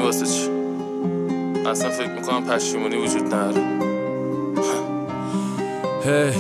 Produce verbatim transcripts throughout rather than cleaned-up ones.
واسه چی؟ اصلا فکر میکنم پشیمونی وجود نداره. هی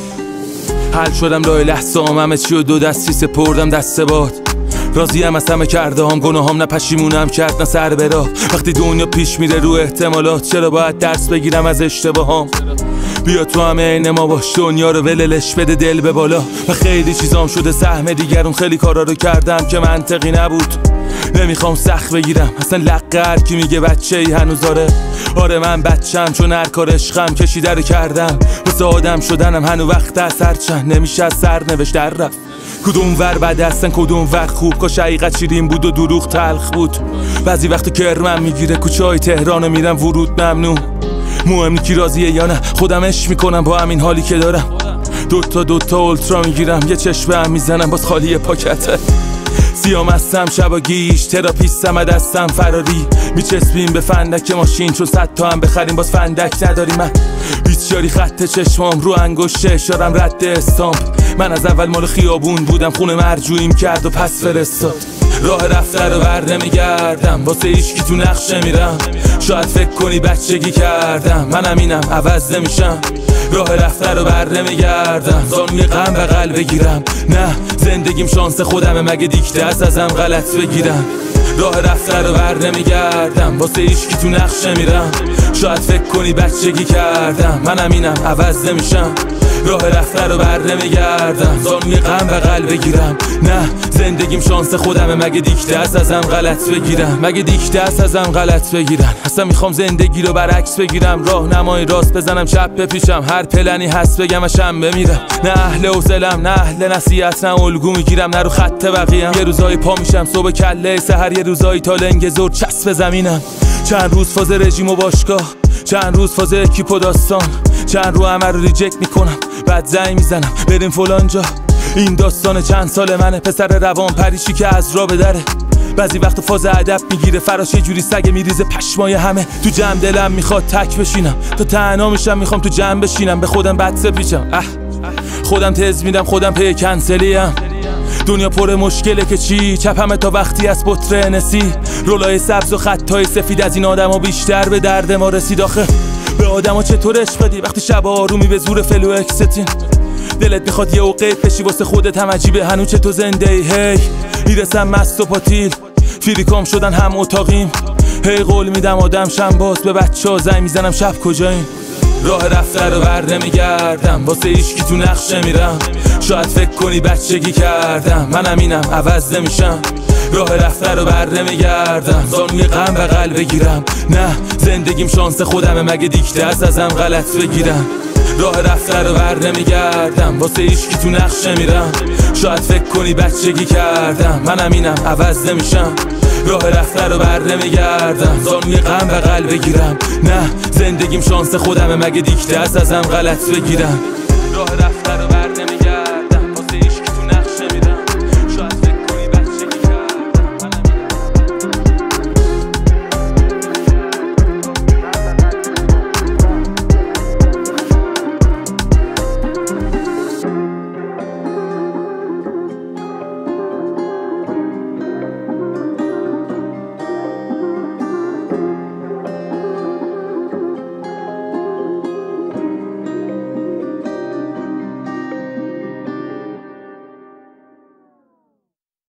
حل شدم لای لحظه هم همه چی و دو دستی سپردم دست باد. راضیم از همه کرده هم گناهام، نه پشیمونم کرد نه سر برا. وقتی دنیا پیش میره رو احتمالات، چرا باید درس بگیرم از اشتباهام؟ بیا تو همه عین ما باش، دنیا رو وللش بده دل به بالا. و خیلی چیزام شده سهم دیگرون، خیلی کارا رو کردم که منطقی نبود. نمیخوام سخت بگیرم اصلا لقه هر کی میگه بچه ای هنوز داره. آره من بچم چون هر کار عشقم کشیده رو کردم. واسه آدم شدنم هنو وقت از هر چند نمیشه از سرنوشت در رفت. کدوم ور بد هستن کدوم ور خوب، کاش حقیقت شیرین بود و دروغ تلخ بود. بعضی وقت کرمم میگیره کوچه های تهرانو میرم ورود ممنوع. مهم کی راضیه یا نه، خودم عشق میکنم با همین حالی که دارم. دوتا دوتا اولترا میگیرم یه چشم هم میزنم باز خالی پاکته. سیام هستم شبا گیش، تراپیستم از دستم فراری. میچسبیم به فندک ماشین چون صد تا هم بخریم باز فندک نداری. من بیچاری خط چشمام رو انگشت اشارم رد استامپ. من از اول مال خیابون بودم، خونه مرجوعیم کرد و پس فرستاد. راه رفته رو بر نمیگردم، واسه هیچکی تو نقشه میرم. شاید فکر کنی بچگی کردم، منم اینم عوض نمیشم. راه رفته رو بر نمیگردم، زانوی غم بغل بگیرم. نه زندگیم شانس خودمه، مگه دیکته از ازم غلط بگیرم. راه رفته رو بر نمیگردم، واسه هیچکی تو نقشه میرم. شاید فکر کنی بچگی کردم، منم اینم عوض نمیشم. راه رفته رو بر نمیگردم، زانوی غم بغل بگیرم. نه زندگیم شانس خودمه، مگه دیکته از ازم غلط بگیرم. مگه دیکته از ازم غلط بگیرن. اصلا میخوام زندگی رو برعکس بگیرم، راه نمای راست بزنم چپ بپیشم. هر پلنی هست بگم اشم بمیرم. نه اهل حوصله‌ام نه اهل نصیحت، نه الگو میگیرم نه رو خط بقیه‌ام. یه روزایی پا میشم صبح کله سحر، یه روزایی تا لنگ زور چسب زمینم. چند روز فاز رژیم و باشگاه، چند روز فاز اکیپ و داستان. چند رو همه رو ریجکت میکنم بعد زنگ میزنم بریم فلان جا. این داستان چند سال منه، پسر روان پریشی که از را بدره. بعضی وقت فاز ادب میگیره فراش، یه جوری سگ میریزه پشمای همه. تو جمع دلم میخواد تک بشینم، تا تنها میشم میخوام تو جمع بشینم. به خودم بد سپیچم، اه خودم تز میدم خودم پی کنسلیم. دنیا پر مشکله که چی، چپمه تا وقتی از بطر نسی. رولای سبز و خطای سفید از این آدم ها بیشتر به درد ما رسید. آخه به آدم ها چطور عشق بدی وقتی شب آرومی به زور فلو اکستین. دلت میخواد یه اوقیت بشی واسه خودت هم عجیبه هنو چه تو زنده ای. هی میرسم مست و پاتیل، فیریکام شدن هم اتاقیم. هی قول میدم آدم شم باز، به بچه ها زنگ میزنم شب کجاییم. راه رفته رو بر نمیگردم، واسه هیچکی تو نقشه میرم. شاید فکر کنی بچگی کردم، منم اینم عوض نمیشم. راه رفته رو بر نمیگردم، زانوی غم بغل بگیرم. نه زندگیم شانس خودمه، مگه دیکته از ازم غلط بگیرم. راه رفته رو بر نمیگردم، واسه هیچکی تو نقشه میرم. شاید فکر کنی بچگی کردم، منم اینم عوض نمیشم. راه رفته رو بر نمیگردم، زانوی غم بغل بگیرم. نه زندگیم شانس خودمه، مگه دیکته از ازم غلط بگیرم. راه